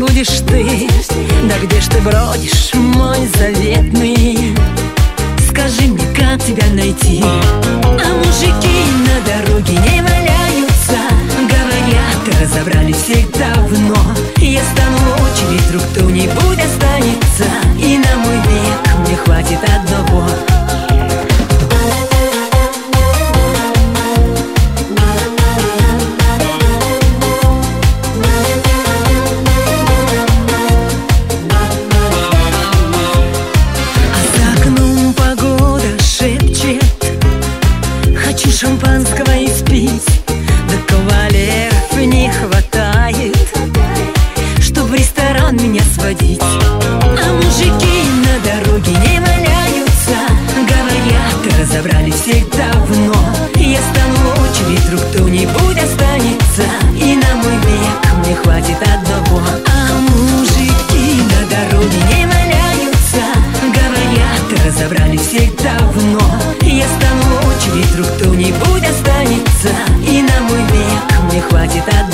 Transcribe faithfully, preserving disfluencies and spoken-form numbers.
будешь ты? Да где ж ты бродишь, мой заветный? Скажи мне, как тебя найти? А мужики на дороге не валяются. Говорят, разобрались всех давно. Я стану в очередь, вдруг кто-нибудь останется, и на мой век мне хватит одного. Хочу шампанского и спить, да кавалеров не хватает, чтоб в ресторан меня сводить. А мужики на дороге не валяются. Говорят, разобрались всех давно. Я стану в очередь, вдруг кто-нибудь останется, и на мой век мне хватит одного. А мужики на дороге не валяются. Говорят, разобрались всех давно. Я стану в очередь, вдруг кто-нибудь останется, и на мой век мне хватит одного.